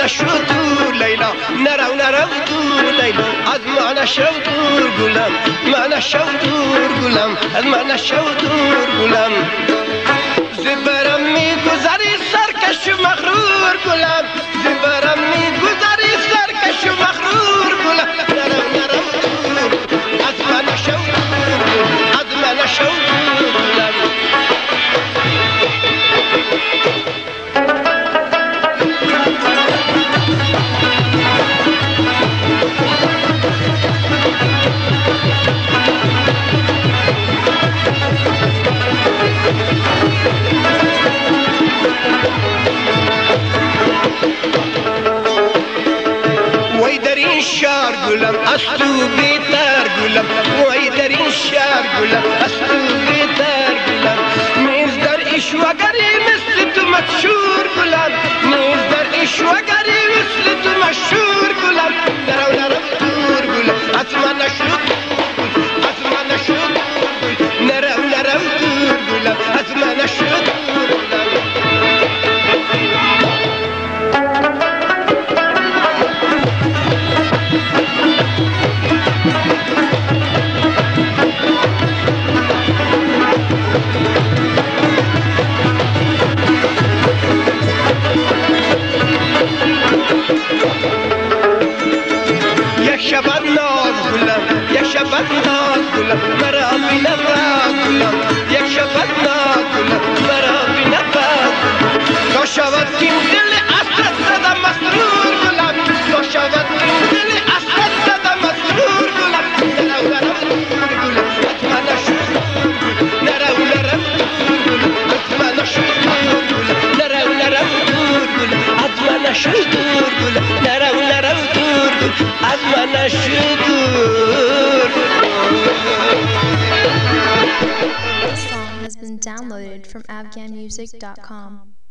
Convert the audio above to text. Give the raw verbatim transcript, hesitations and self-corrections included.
نشو دور لیلا نرو نرو دور لیلا از ما نشو دور گلم ما نشو دور گلم از ما نشو دور گلم زبرم میگذری سرکش و مغرور گلم زبرم میگذری سرکش و مغرور گلم نرو نرو دور از ما نشو دور از ما نشو دور گلم شار گلم از تو بیتر گلم وای در این شهر گلم از تو بیتر گلم نیز در ایشوگری مثل تو مشهور گلم نیز در ایشوگری مثل تو مشهور گلم نرو نرو دور گلم از من نشد از من نشد نرو نرو دور گلم از من نشد دور گلم شبت ناز گلم یک شبت ناز گلم مرا بی نفس گلم یک شبت ناز گلم مرا بی نفس تا شود این دل اسد زدم مسرور گلم تا شود این دل اسد زدم مسرور گلم نرو نرو دور گلم از من نشد نرو نرو دور گلم از من نشد دور گلم نرو نرو دور گلم از من نشد دور گلم نرو نرو دور گلم از من نشد دور. This song has been downloaded from afghan music dot com.